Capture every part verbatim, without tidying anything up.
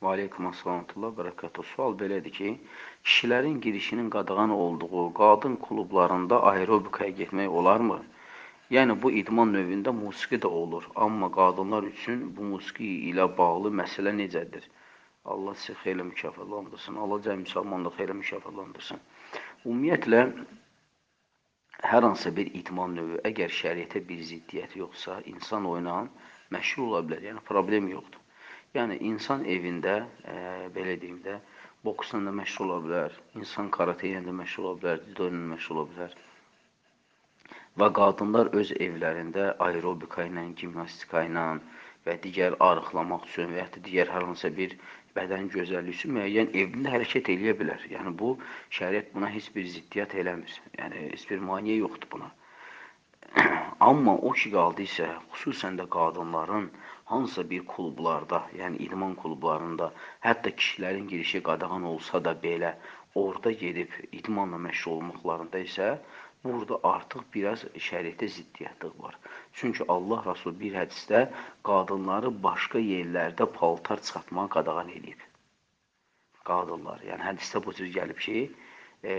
Və aleykum assalamullah bərəkətuhu. Sual belədir ki, kişilərin girişinin qadağan olduğu qadın klublarında aerobikaya getmək olarmı? Yəni, bu idman növündə musiqi də olur, amma qadınlar üçün bu musiqi ilə bağlı məsələ necədir? Allah sizi xeylə mükafatlandırsın, Allah cəmi müsəlmanlığı xeylə mükafatlandırsın. Ümumiyyətlə, hər hansı bir idman növü, əgər şəriətə bir ziddiyyəti yoxsa, insan oynan məşğul ola bilər, yəni problem yoxdur. Yəni, insan evində, e, belə deyim də, boksla da məşğul ola bilər, insan karate ilə də məşğul ola bilər, judo ilə məşğul ola bilər. Və qadınlar öz evlərində aerobika ilə, gimnastika ilə və digər arıqlamaq üçün və ya da digər hər hansı bir bədən gözəlliyi üçün müəyyən evində hərəkət eləyə bilər. Yəni, bu, şəriət buna heç bir ziddiyyət eləmir. Yəni, heç bir maniyə yoxdur buna. Amma o ki qaldı isə, xüsusən də qadınların hansısa bir klublarda, yəni idman klublarında, hətta kişilərin girişi qadağan olsa da belə, orada gedib idmanla məşğul olmaqlarında isə, burada artıq biraz şəriətə ziddiyyətlik var. Çünki Allah Rasulü bir hədisdə qadınları başqa yerlərdə paltar çıxartmağa qadağan edib. Qadınlar, yəni hədisdə bu cür gəlib ki, e,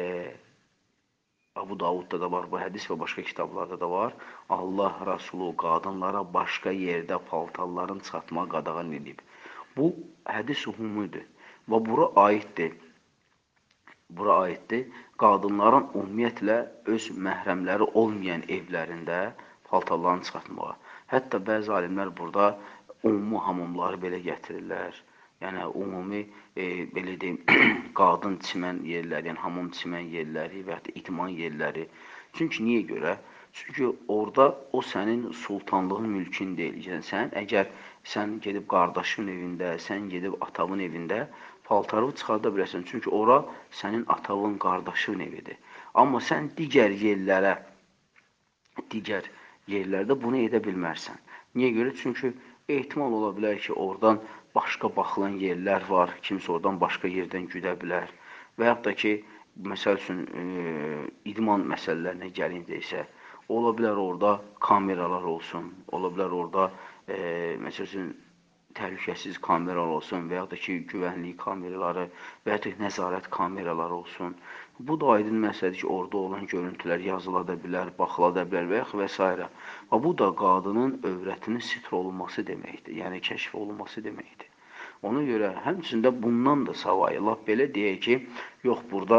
Abu Davudda da var bu hədis və başqa kitablarda da var. Allah Rasulü qadınlara başqa yerdə paltarların çıxartmağa qadağan edib. Bu hədis ümumidir və bura aiddir. Bura aiddir. Qadınların ümumiyyətlə öz məhrəmləri olmayan evlərində paltarlarını çıxartmağa. Hətta bəzi alimlər burada ümumi hamamları belə gətirirlər. Yəni, ümumi, e, belə deyim, qadın çimən yerləri, yəni hamam çimən yerləri və ya da idman yerləri. Çünki niyə görə? Çünki orada o sənin sultanlığın mülkün deyil. Yəni, sən, əgər sən gedib qardaşın evində, sən gedib atavın evində paltarı çıxarda bilərsən. Çünki ora sənin atavın, qardaşın evidir. Amma sən digər yerlərə, digər yerlərdə bunu edə bilmərsən. Niyə görə? Çünki ehtimal ola bilər ki, oradan başqa baxılan yerlər var, kimsə oradan başqa yerdən güdə bilər. Və yaxud da ki, məsəl üçün, e, idman məsələlərinə gəlincə isə, ola bilər orada kameralar olsun, ola bilər orada, e, məsəl üçün, təhlükəsiz kameralar olsun və yaxud da ki, güvənlik kameraları və yaxud da nəzarət kameraları olsun. Bu da aydın məsələdir ki, orada olan görüntülər yazıla da bilər, baxıla da bilər və yaxud və s. Və bu da qadının övrətinin sitr olunması deməkdir, yəni kəşf olunması deməkdir. Ona görə həmçində bundan da savayı, laf belə deyək ki, yox, burada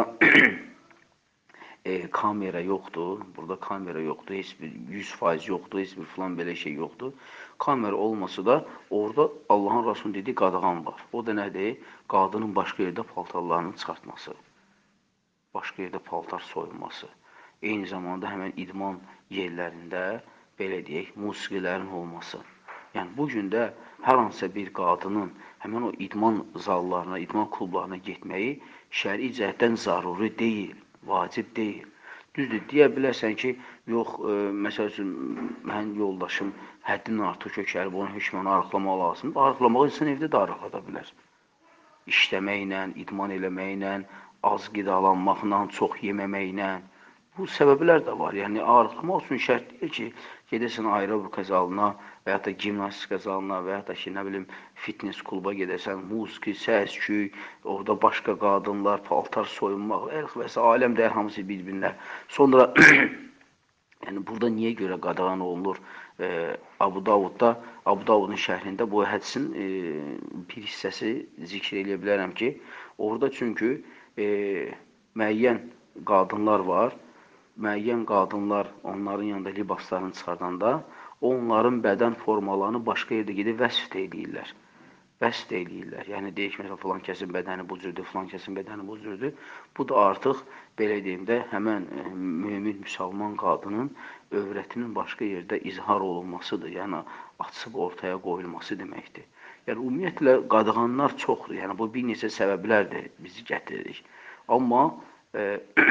e, kamera yoxdur, burada kamera yoxdur, heç bir yüz faiz yoxdur, heç bir filan belə şey yoxdur. Kamera olmasa da orada Allahın Rasulü dediyi qadağan var. O da nədir? Qadının başqa yerdə paltarlarını çıxartması, başqa yerdə paltar soyulması. Eyni zamanda həmən idman yerlərində, belə deyək, musiqilərin olması. Yəni, bugün də hər hansısa bir qadının həmən o idman zallarına, idman klublarına getməyi şəri cəhətdən zaruri deyil, vacib deyil. Düzdür, deyə bilərsən ki, yox, e, məsəl üçün, mənim yoldaşım həddindən artıq kökəlib, onun hökməni arıqlamaq lazımdır. Arıqlamağı insan evdə də arıqlada bilər. İşləməklə, idman eləməklə, az qidalanmaqla, çox yeməməklə. Bu səbəblər də var. Yəni, arıqlamaq üçün şərt deyil ki, gedəsən aerobika zalına və ya da gimnastika zalına və ya da ki, nə bilim, fitness kluba gedəsən, musiqi, səs, küy, orada başqa qadınlar, paltar soyunmaq, və s. Aləm dəyər hamısı bir-birinə. Sonra, yəni, burada niyə görə qadağan olunur? E, Abu Davudda, Abu Davudun şərhində bu hədisin e, bir hissəsi zikr eləyə bilərəm ki, orada çünki e, müəyyən qadınlar var, müəyyən qadınlar onların yanında libaslarını çıxardanda, onların bədən formalarını başqa yerdə gedib vəsf edirlər. Vəsf edirlər. Yəni, deyək, məsələn, filan kəsin bədəni bu cürdür, filan kəsin bədəni bu cürdür. Bu da artıq, belə deyim də, həmən e, mümin müsəlman qadının övrətinin başqa yerdə izhar olunmasıdır. Yəni, açıb ortaya qoyulması deməkdir. Yəni, ümumiyyətlə, qadağanlar çoxdur. Yəni, bu bir neçə səbəblərdir bizi gətiririk. Amma, e,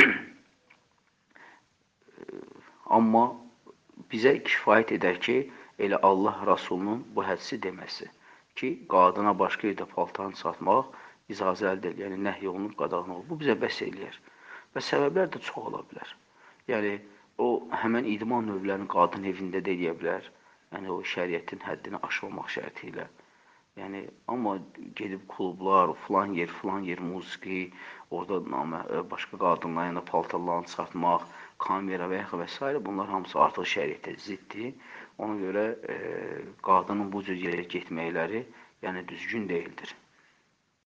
Amma bizə kifayət edər ki, elə Allah Rasulunun bu hədisi deməsi ki, qadına başqa yerdə paltarını çıxartmaq icazə əldə edir, yəni nəhy olunub, qadağan olub. Bu bizə bəs eləyər. Və səbəblər də çox ola bilər. Yəni, o həmən idman növlərini qadın evində də eləyə bilər. Yəni, o şəriətin həddini aşmamaq şərti ilə. Yəni amma gedib klublar, filan yer, filan yer musiqi, orada namə e, başqa qadınların yanında paltarlarını çıxartmaq, kamera və yaxud və s. bunlar hamısı artıq şəriətə ziddir. Ona görə e, qadının bu cür yerə getməkləri yəni düzgün deyildir.